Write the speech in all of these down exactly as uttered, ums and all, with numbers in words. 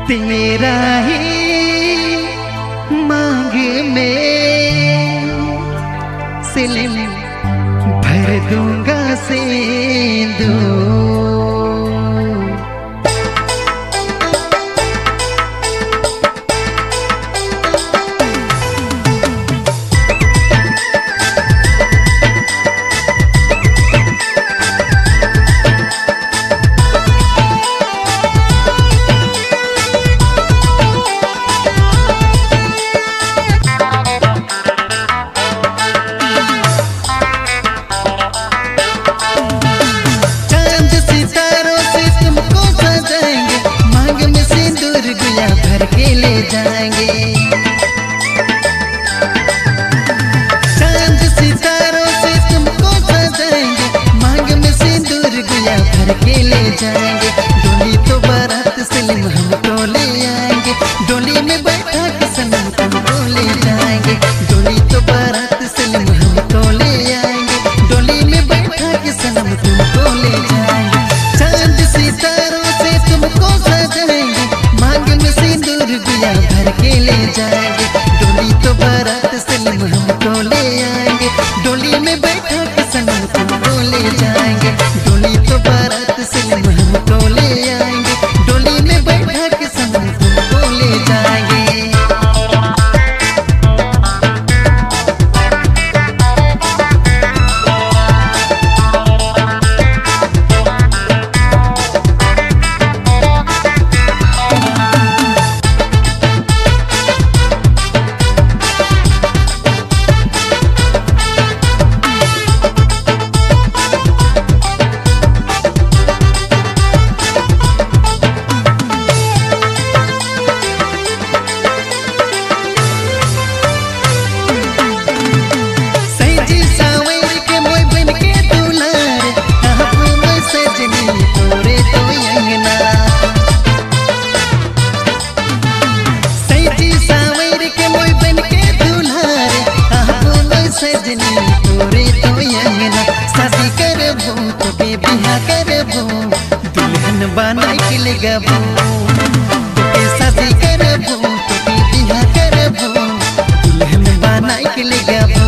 तेरा ही मांग में सिलिम भर दूंगा सिंदूर। भर के ले जाएंगे चांद सितारों से तुमको सजाएंगे, मांग में सिंदूर गुया भर के ले जाएंगे। डोली तो बारात सिलिम हमको ले आएंगे, डोली में बैठा के सनम तुमको ले जाएंगे। डोली तो बारात सिलिम हमको ले आएंगे, डोली में बैठा के सनम तुमको ले जाएंगे। चांद सितारों से तुमको सजाएंगे, मांग में सिंदूर गुया भर के ले जाएंगे। डोली तो बारात सिलिम हमको ले आएंगे, डोली में बैठा के सनम तुमको ले जाएंगे। डोली तो बारात सिलिम हमको ले आएंगे, डोली में बैठा के सनम तुमको ले जाएंगे। शादी करबो तो बिहा करबो, दुल्हन बना के ले गबो। शादी करबो तो बिहा करबो, दुल्हन बना के ले गबो।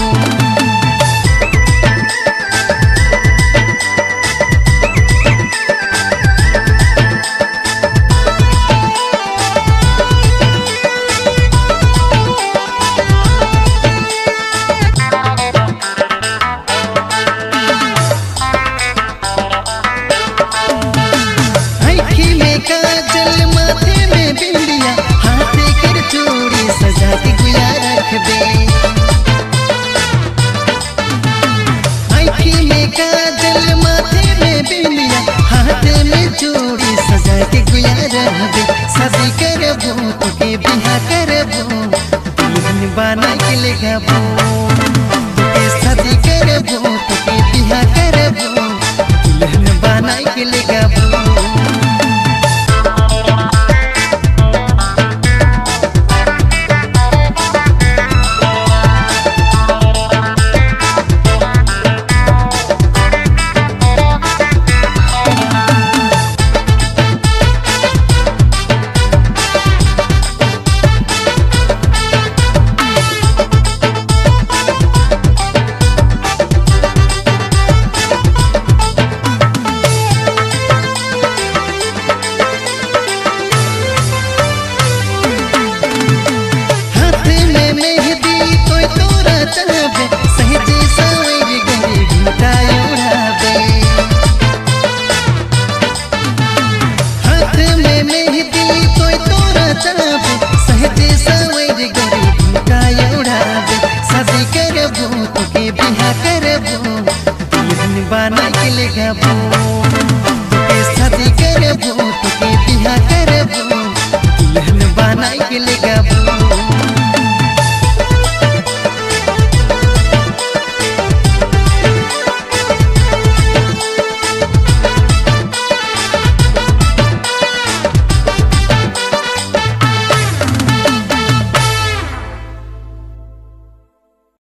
काजल माथे में बिंदिया, हाथे कर चूड़ी सजा के गुया रख दे। आँखी में काजल माथे में बिंदिया, हाथे में चूड़ी सजा के गुया रख दे। शादी करबो तो के बिहा करबो, दुल्हन बना के ले गबो। शादी करबो तो के बिहा करबो, दुल्हन बना के ले गबो। सहजे सवेरे गरे घूटा उड़ावे, हाथ में मेहंदी तो तोरा चावे। सहजे सवेरे गरे घूटा उड़ावे। शादी करबो तो के बिहा करबो, दुल्हन बना के ले गबो। शादी करबो तो के बिहा करबो, दुल्हन बना के ले गबो।